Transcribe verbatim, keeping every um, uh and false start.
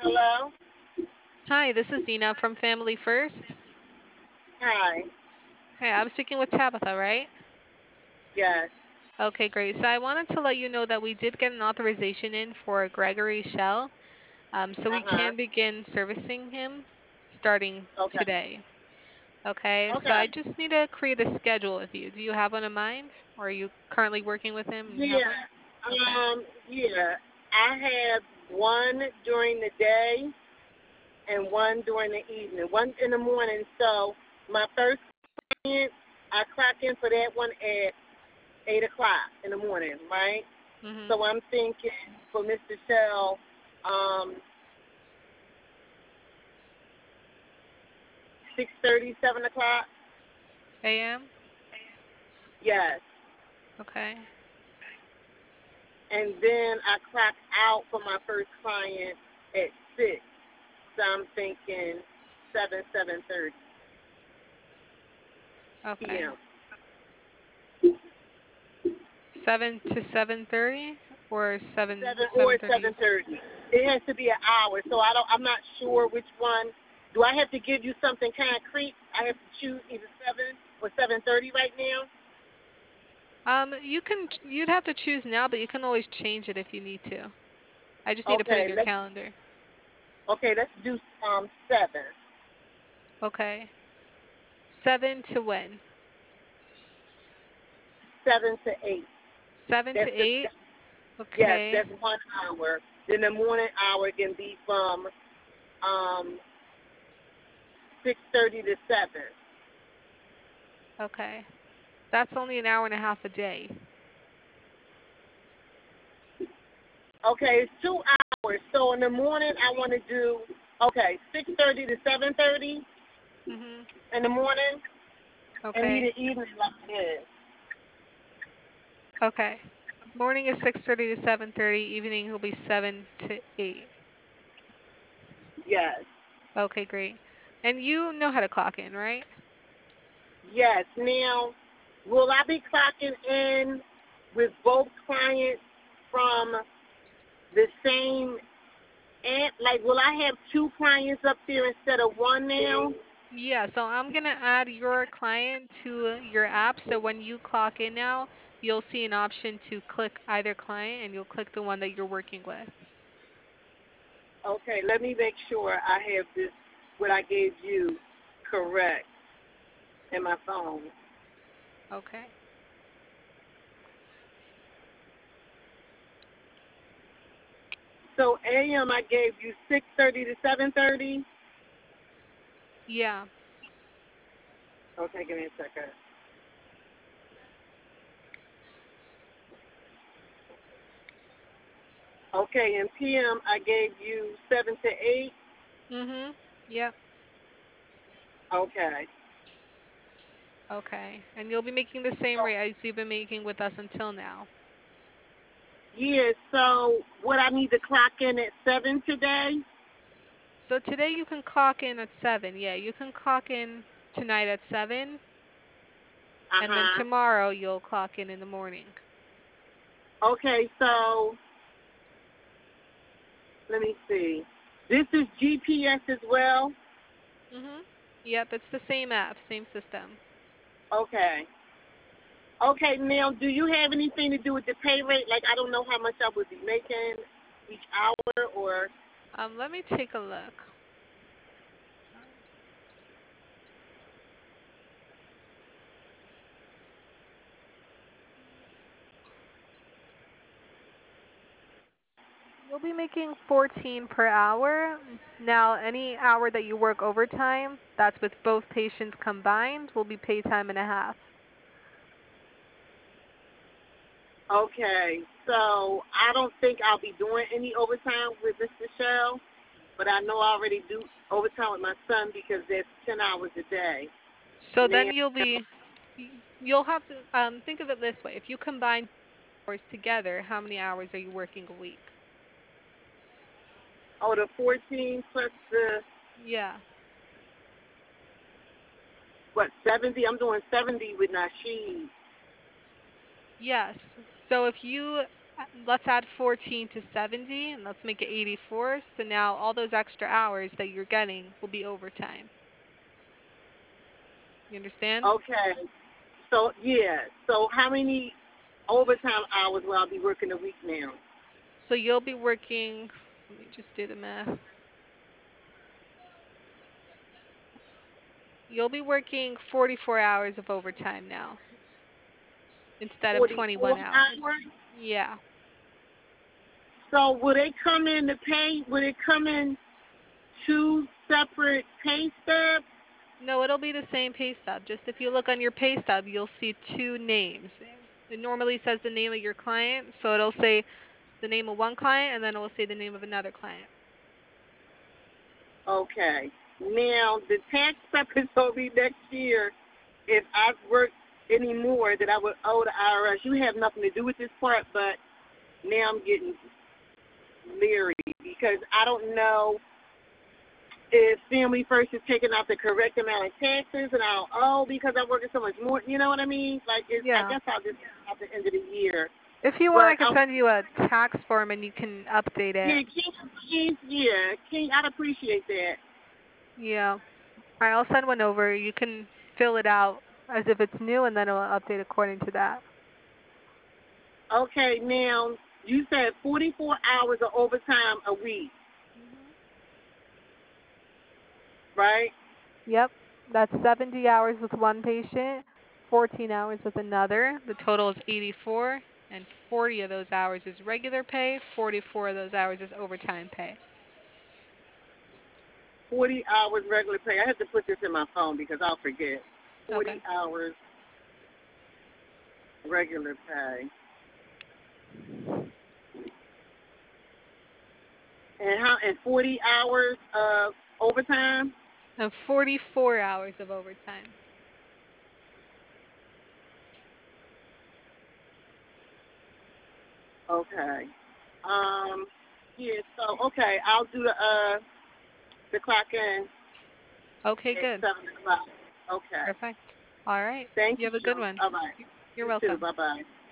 Hello? Hi, this is Dina from Family First. Hi. Hey, I'm speaking with Tabitha, right? Yes. Okay, great. So I wanted to let you know that we did get an authorization in for Gregory Shell, um, so we Uh-huh. can begin servicing him starting Okay. today. Okay, so I Okay. just need to create a schedule with you. Do you have one in mind, or are you currently working with him and you have Yeah. one? Okay. Um, yeah. I have one during the day and one during the evening. One in the morning. So my first client, I clock in for that one at eight o'clock in the morning, right? Mm-hmm. So I'm thinking for Mister Shell, um, six thirty, seven o'clock. A M? Yes. Okay. And then I clock out for my first client at six. So I'm thinking seven, seven thirty Okay. p.m. seven to seven thirty or seven Seven or seven thirty? seven thirty. It has to be an hour, so I don't. I'm not sure which one. Do I have to give you something concrete? I have to choose either seven or seven thirty right now. Um, you can ch- you'd have to choose now, but you can always change it if you need to. I just need to put in Okay, your let's calendar. okay let's do um seven, Okay. Seven to when? seven to eight. Seven to That's the eight? yes, Okay. that's one hour. Then the morning hour can be from um six thirty to seven. Okay. That's only an hour and a half a day. Okay, it's two hours. So in the morning, I want to do okay six thirty to seven thirty Mhm. in the morning, and leave Okay. the evening like it is. Okay. Morning is six thirty to seven thirty, evening will be seven to eight. Yes, Okay, great. And you know how to clock in, right? yes. Now, will I be clocking in with both clients from the same app? Like, will I have two clients up there instead of one now? Yeah, so I'm gonna add your client to your app. So when you clock in now, you'll see an option to click either client and you'll click the one that you're working with. Okay, let me make sure I have this what I gave you correct in my phone. Okay. So A M, I gave you six thirty to seven thirty. Yeah. Okay, give me a second. Okay, and P M, I gave you seven to eight. Mm-hmm. Yep. Okay. Okay. And you'll be making the same So, rate as you've been making with us until now. yeah, so what I need to clock in at seven today? So today you can clock in at seven. Yeah, you can clock in tonight at seven, Uh and then huh. tomorrow you'll clock in in the morning. Okay, so let me see. This is G P S as well? Mm-hmm. Yep, it's the same app, same system. Okay. Okay, now, do you have anything to do with the pay rate? Like, I don't know how much I would be making each hour or. Um, let me take a look. You'll be making fourteen per hour. Now, any hour that you work overtime, that's with both patients combined, will be paid time and a half. Okay, so I don't think I'll be doing any overtime with Mister Shell, but I know I already do overtime with my son because that's ten hours a day. So then Now, you'll be, y- you'll have to um, think of it this way. If you combine hours together, how many hours are you working a week? oh, the fourteen plus the, Yeah. what, seventy? I'm doing seventy with Nasheed. Yes. So if you Let's add fourteen to seventy, and let's make it eighty-four. So now all those extra hours that you're getting will be overtime. You understand? Okay. So yeah. So how many overtime hours will I be working a week now? So you'll be working, let me just do the math. You'll be working forty-four hours of overtime now instead of Forty-four twenty-one hours. hours. Yeah. So will they come in to pay? Will it come in two separate pay stubs? No, it'll be the same pay stub. Just if you look on your pay stub, you'll see two names. It normally says the name of your client, so it'll say the name of one client and then it will say the name of another client. Okay. Now the tax preppers told me next year if I work any more that I would owe the I R S. You have nothing to do with this part, but now I'm getting leery because I don't know if Family First is taking out the correct amount of taxes and I'll owe because I'm working so much more. You know what I mean? Like, it's, I Yeah. guess I'll just at the end of the year. If you want, But I can um, send you a tax form and you can update yeah, it. can, please, yeah, can, I'd appreciate that. Yeah. All right, I'll send one over. You can fill it out as if it's new and then it'll update according to that. Okay, now you said forty-four hours of overtime a week, Mm-hmm. right? Yep. That's seventy hours with one patient, fourteen hours with another. The total is eighty-four, and forty of those hours is regular pay, forty-four of those hours is overtime pay. forty hours regular pay. I have to put this in my phone because I'll forget. forty Okay. hours regular pay. And how and forty hours of overtime? And forty-four hours of overtime. Okay. Um yeah, so okay, I'll do the uh the clock in Okay, at good. seven o'clock. Okay. Perfect. All right. Thank You you. have a good one. All right. You're You too. welcome. Bye bye.